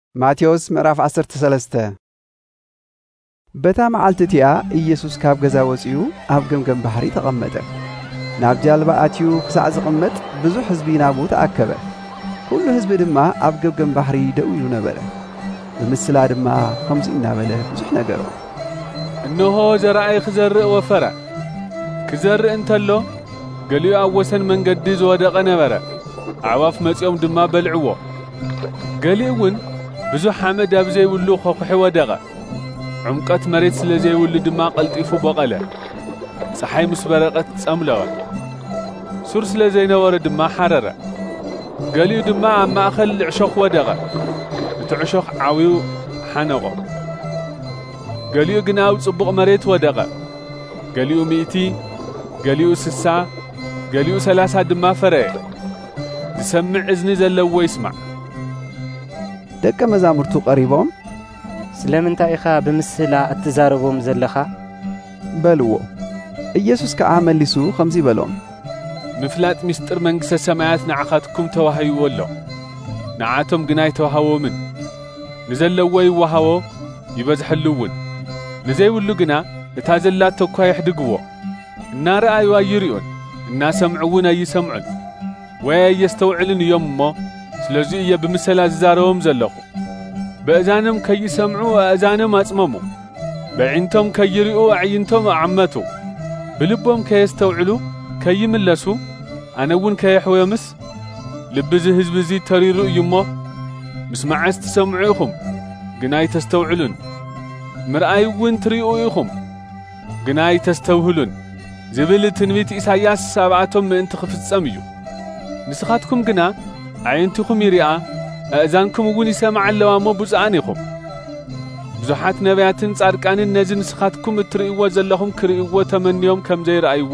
ማቴዎስ ምዕራፍ 13 በታ መዓልትቲያ ኢየሱስ ካብ ገዛ ወፂኡ ኣብ ገምገም ባሕሪ ተቐመጠ። ናብ ጃልባ ኣትዩ ክሳዕ ዝቕመጥ ብዙሕ ህዝቢ ናብኡ ተኣከበ። ኩሉ ህዝቢ ድማ ኣብ ገምገም ባሕሪ ደው ኢሉ ነበረ። ብምስላ ድማ ከምዚ እናበለ ብዙሕ ነገሮ እነሆ ዘራእይ ክዘርእ ወፈረ። ክዘርእ እንተሎ ገሊኡ ኣብ ወሰን መንገዲ ዝወደቐ ነበረ። ኣዕዋፍ መጺኦም ድማ በልዕዎ። ገሊኡ እውን ብዙሕ ሓመድ ኣብ ዘይብሉ ኾኩሒ ወደቐ። ዕምቀት መሬት ስለ ዘይብሉ ድማ ቀልጢፉ በቐለ። ፀሓይ ምስ በረቐት ጸምለወ። ሱር ስለ ዘይነበረ ድማ ሓረረ። ገሊኡ ድማ ኣብ ማእኸል ዕሾኽ ወደቐ። እቲ ዕሾኽ ዓዊዩ ሓነቆ። ገሊኡ ግና ኣብ ጽቡቕ መሬት ወደቐ። ገሊኡ 100 ገሊኡ 60 ገሊኡ 30 ድማ ፈረየ። ዝሰምዕ እዝኒ ዘለዎ ይስማዕ። ደቀ መዛሙርቱ ቀሪቦም ስለምንታይ ኢኻ ብምስላ እትዛረቦም ዘለኻ በልዎ። ኢየሱስ ከዓ መሊሱ ከምዚ በሎም ምፍላጥ ምስጢር መንግሥተ ሰማያት ንዓኻትኩም ተዋሂብዎ ኣሎ። ንዓቶም ግና ኣይተዋህቦምን። ንዘለዎ ይወሃቦ ይበዝሐሉውን፣ ንዘይብሉ ግና እታ ዘላቶ እኳ ይሕድግዎ። እናረኣዩዋ ይሪኡን፣ እናሰምዑውን ኣይሰምዑን ወይ ኣየስተውዕልን እዮም እሞ ስለዚ እየ ብምስላ ዝዛረቦም ዘለኹ። በእዛኖም ከይሰምዑ ኣእዛኖም ኣጽመሙ፣ በዒንቶም ከይሪኡ ኣዕይንቶም ኣዓመቱ፣ ብልቦም ከየስተውዕሉ ከይምለሱ ኣነውን ከየሕወምስ ልብዚ ህዝቢ እዚ ተሪሩ እዩ እሞ ምስ መዓዝ ትሰምዑ ኢኹም ግና ኣይተስተውዕሉን፣ ምርኣይ እውን ትሪኡ ኢኹም ግና ኣይተስተውህሉን ዝብል ትንቢት ኢሳይያስ ሰብኣቶም ምእንቲ ክፍጸም እዩ። ንስኻትኩም ግና ኣዕይንቲኹም ይሪኣ ኣእዛንኩም እውን ይሰምዓ ኣለዋ እሞ ብፁዓን ኢኹም። ብዙሓት ነቢያትን ጻድቃንን ነዚ ንስኻትኩም እትርእይዎ ዘለኹም ክርእይዎ ተመንዮም ከም ዘይረኣይዎ፣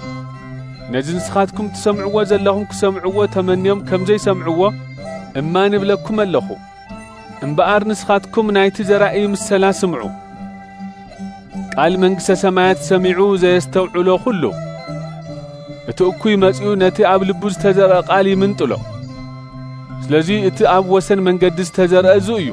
ነዚ ንስኻትኩም ትሰምዕዎ ዘለኹም ክሰምዕዎ ተመንዮም ከም ዘይሰምዕዎ እማን እብለኩም ኣለኹ። እምበኣር ንስኻትኩም ናይቲ ዘራእይ ምሰላ ስምዑ። ቃል መንግሥተ ሰማያት ሰሚዑ ዘየስተውዕሎ ኩሉ እቲ እኩይ መጺኡ ነቲ ኣብ ልቡ ዝተዘርአ ቃል ይምንጥሎ። ስለዚ እቲ ኣብ ወሰን መንገዲ ዝተዘርአ እዙ እዩ።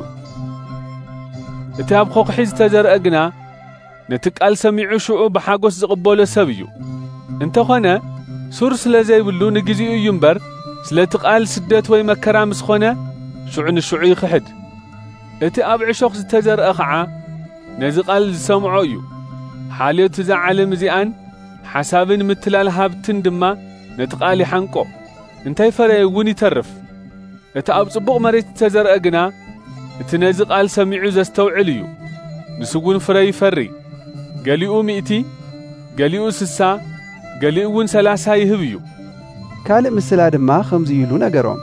እቲ ኣብ ኾኩሒ ዝተዘርአ ግና ነቲ ቃል ሰሚዑ ሽዑ ብሓጎስ ዝቕበሎ ሰብ እዩ። እንተኾነ ሱር ስለ ዘይብሉ ንግዚኡ እዩ እምበር ስለቲ ቃል ስደት ወይ መከራ ምስ ኾነ ሽዑ ንሽዑ ይኽሕድ። እቲ ኣብ ዕሾኽ ዝተዘርአ ኸዓ ነዚ ቃል ዝሰምዖ እዩ። ሓልዮት እዛ ዓለም እዚኣን ሓሳብን ምትላል ሃብትን ድማ ነቲ ቃል ይሓንቆ፣ እንታይ ፈረየ እውን ይተርፍ። እቲ ኣብ ጽቡቕ መሬት ዝተዘርአ ግና እቲ ነዚ ቃል ሰሚዑ ዘስተውዕል እዩ። ንሱ እውን ፍረ ይፈሪ። ገሊኡ 100 ገሊኡ 60 ገሊኡ እውን 30 ይህብ እዩ። ካልእ ምስላ ድማ ከምዚ ኢሉ ነገሮም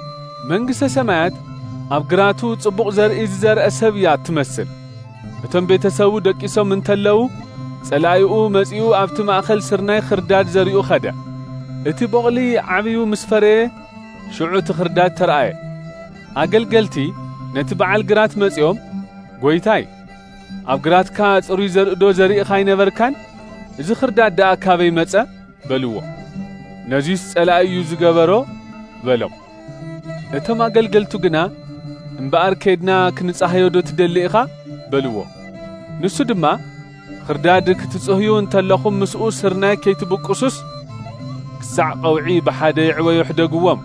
መንግሥተ ሰማያት ኣብ ግራቱ ጽቡቕ ዘርኢ ዝዘርአ ሰብ እያ ትመስል። እቶም ቤተሰቡ ደቂሶም እንተለዉ ጸላኢኡ መጺኡ ኣብቲ ማእኸል ስርናይ ኽርዳድ ዘሪኡ ኸደ። እቲ ቦቕሊ ዓብዩ ምስ ፈረየ ሽዑ እቲ ኽርዳድ ተረኣየ። ኣገልገልቲ ነቲ በዓል ግራት መጺኦም ጐይታይ ኣብ ግራትካ ጽሩይ ዘርእዶ ዘሪእኻ ኣይነበርካን? እዚ ኽርዳድ ደኣ ካበይ መጸ በልዎ። ነዚስ ጸላኢ እዩ ዝገበሮ በሎም። እቶም ኣገልገልቱ ግና እምበኣር ከይድና ክንጻሕዮ ዶ ትደሊ ኢኻ በልዎ። ንሱ ድማ ኽርዳድ ክትጽህዩ እንተለኹም ምስኡ ስርናይ ከይትብቅሱስ ክሳዕ ቀውዒ ብሓደ ይዕወዩ ሕደግዎም።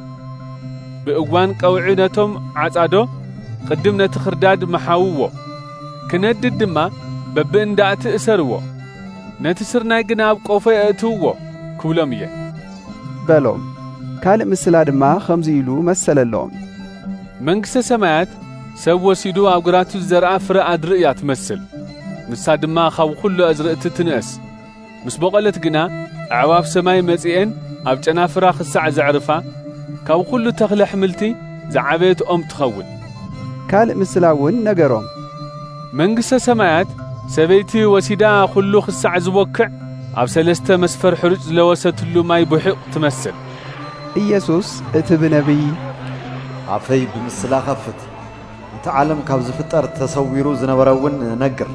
ብእዋን ቀውዒ ነቶም ዓጻዶ ቅድም ነቲ ኽርዳድ መሓውዎ፣ ክነድድ ድማ በብእንዳእቲ እሰርዎ፣ ነቲ ስርናይ ግና ኣብ ቆፎ የእትውዎ ክብሎም እየ በሎም። ካልእ ምስላ ድማ ከምዚ ኢሉ መሰለሎም መንግሥተ ሰማያት ሰብ ወሲዱ ኣብ ግራቱ ዝዘርአ ፍረ ኣድሪ እያ ትመስል። ንሳ ድማ ካብ ኩሉ ኣዝርእቲ ትንእስ። ምስ በቐለት ግና ኣዕዋፍ ሰማይ መጺአን ኣብ ጨናፍራ ክሳዕ ዘዕርፋ ካብ ኩሉ ተኽለ ኣሕምልቲ ዝዓበየት ኦም ትኸውን። ካልእ ምስላ እውን ነገሮም መንግሥተ ሰማያት ሰበይቲ ወሲዳ ኩሉ ክሳዕ ዝቦክዕ ኣብ 3 መስፈር ሕሩጭ ዝለወሰትሉ ማይ ቡሒቕ ትመስል። ኢየሱስ እቲ ብነቢይ ኣፈይ ብምስላ ኸፍት እቲ ዓለም ካብ ዝፍጠር ተሰዊሩ ዝነበረውን ነግር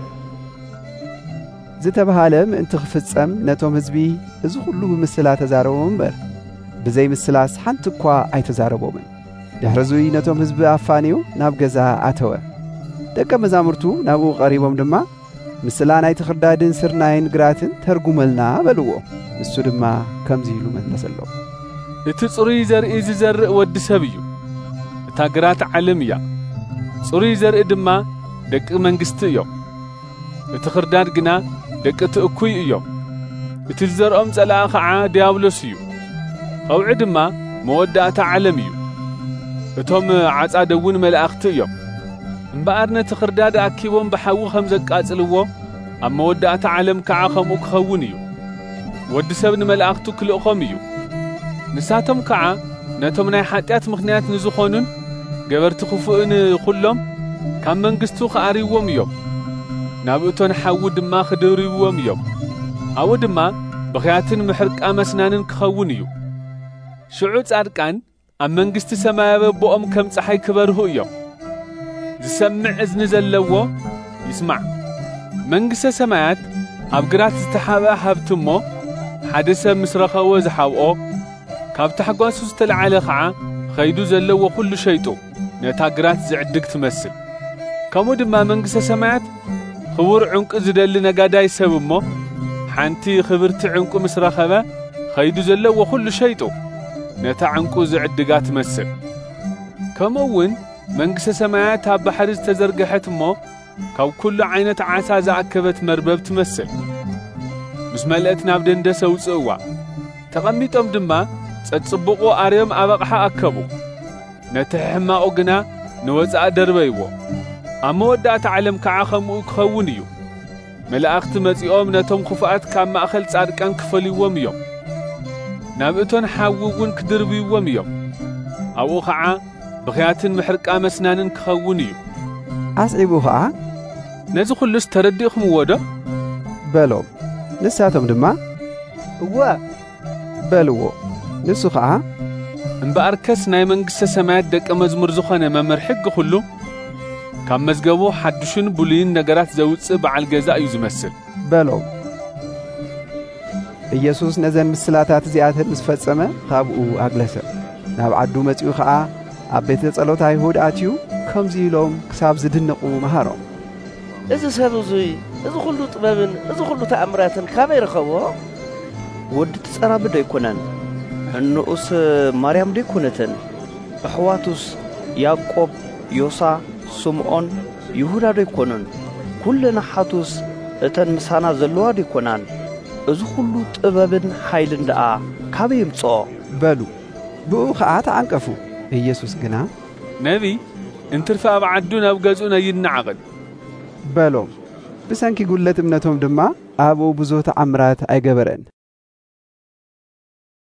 ዝተባሃለ ምእንቲ ክፍጸም ነቶም ህዝቢ እዚ ኩሉ ብምስላ ተዛረቦም እምበር ብዘይ ምስላስ ሓንቲ እኳ ኣይተዛረቦምን። ድሕረዙይ ነቶም ህዝቢ ኣፋንዩ ናብ ገዛ ኣተወ ደቀ መዛሙርቱ ናብኡ ቀሪቦም ድማ ምስላ ናይቲ ኽርዳድን ስርናይን ግራትን ተርጉመልና በልዎ ንሱ ድማ ከምዚ ኢሉ መለሰሎ እቲ ጽሩይ ዘርኢ ዝዘርእ ወዲ ሰብ እዩ እታ ግራት ዓለም እያ ጽሩይ ዘርኢ ድማ ደቂ መንግስቲ እዮም እቲ ኽርዳድ ግና ደቂ ትእኩይ እዮም እቲ ዝዘርኦም ጸላእ ኸዓ ዲያብሎስ እዩ ቐውዒ ድማ መወዳእታ ዓለም እዩ እቶም ዓጻደውን መላእኽቲ እዮም እምበኣር ነቲ ኽርዳድ ኣኪቦም ብሓዊ ከም ዘቃጽልዎ ኣብ መወዳእታ ዓለም ከዓ ከምኡ ክኸውን እዩ ወዲ ሰብ ንመላእኽቱ ክልእኾም እዩ ንሳቶም ከዓ ነቶም ናይ ሓጢአት ምኽንያት ንዝኾኑን ገበርቲ ክፉእን ኹሎም ካብ መንግስቱ ክኣርይዎም እዮም ናብ እቶን ሓዊ ድማ ክድርብዎም እዮም ኣብኡ ድማ ብኽያትን ምሕርቃ መስናንን ክኸውን እዩ ሽዑ ጻድቃን ኣብ መንግስቲ ሰማያዊ ቦኦም ከም ፀሓይ ክበርሁ እዮም ዝሰምዕ እዝኒ ዘለዎ ይስማዕ መንግስተ ሰማያት ኣብ ግራት ዝተሓብአ ሃብቲ እሞ ሓደ ሰብ ምስ ረኸቦ ዝሓብኦ ካብ ታሕጓሱ ዝተለዓለ ኸዓ ኸይዱ ዘለዎ ኩሉ ሸይጡ ነታ ግራት ዝዕድግ ትመስል ከምኡ ድማ መንግስተ ሰማያት ክቡር ዕንቁ ዝደሊ ነጋዳይ ሰብ እሞ ሓንቲ ክብርቲ ዕንቁ ምስ ረኸበ ኸይዱ ዘለዎ ኩሉ ሸይጡ ነታ ዕንቁ ዝዕድጋ ትመስል ከምኡውን መንግስተ ሰማያት ኣብ ባሕሪ ዝተዘርግሐት እሞ ካብ ኩሉ ዓይነት ዓሳ ዝኣከበት መርበብ ትመስል ምስ መልእት ናብ ደንደሰ ውፅእዋ ተቐሚጦም ድማ ጸጽብቑ ኣርዮም ኣብ ኣቕሓ ኣከቡ ነቲ ሕማቑ ግና ንወፃእ ደርበይዎ ኣብ መወዳእታ ዓለም ከዓ ከምኡ ክኸውን እዩ መላእኽቲ መጺኦም ነቶም ክፉኣት ካብ ማእኸል ጻድቃን ክፈልይዎም እዮም ናብ እቶን ሓዊ እውን ክድርብይዎም እዮም ኣብኡ ከዓ ብኽያትን ምሕርቃ መስናንን ክኸውን እዩ ኣስዒቡ ከዓ ነዚ ኹሉስ ተረዲእኹምዎ ዶ በሎም ንሳቶም ድማ እወ በልዎ ንሱ ከዓ እምበኣርከስ ናይ መንግስተ ሰማያት ደቀ መዝሙር ዝኾነ መምህር ሕጊ ኩሉ ካብ መዝገቡ ሓድሽን ብሉይን ነገራት ዘውፅእ በዓል ገዛ እዩ ዝመስል በሎም ኢየሱስ ነዘን ምስላታት እዚኣተን ምስ ፈጸመ ካብኡ ኣግለሰ ናብ ዓዱ መጺኡ ከዓ ኣብ ቤተ ጸሎት ኣይሁድ ኣትዩ ከምዚ ኢሎም ክሳብ ዝድንቑ መሃሮም እዚ ሰብ እዙይ እዚ ኩሉ ጥበብን እዚ ኩሉ ተኣምራትን ካበይ ረኸቦ ወዲ ትጸራብ ዶ ይኮነን እንኡስ ማርያም ዶ ይኮነትን ኣሕዋቱስ ያዕቆብ ዮሳ ስምዖን ይሁዳ ዶ ይኮኑን ኩለን ኣሓቱስ እተን ምሳና ዘለዋ ዶ ይኮናን እዚ ኩሉ ጥበብን ሓይልን ደኣ ካበይ ይምጾ በሉ ብኡ ከዓ ተዓንቀፉ ኢየሱስ ግና ነቢ እንትርፈ ኣብ ዓዱ ናብ ገጹ ነይንዓቕድ በሎም ብሰንኪ ጉለት እምነቶም ድማ ኣብኡ ብዙሕ ተኣምራት ኣይገበረን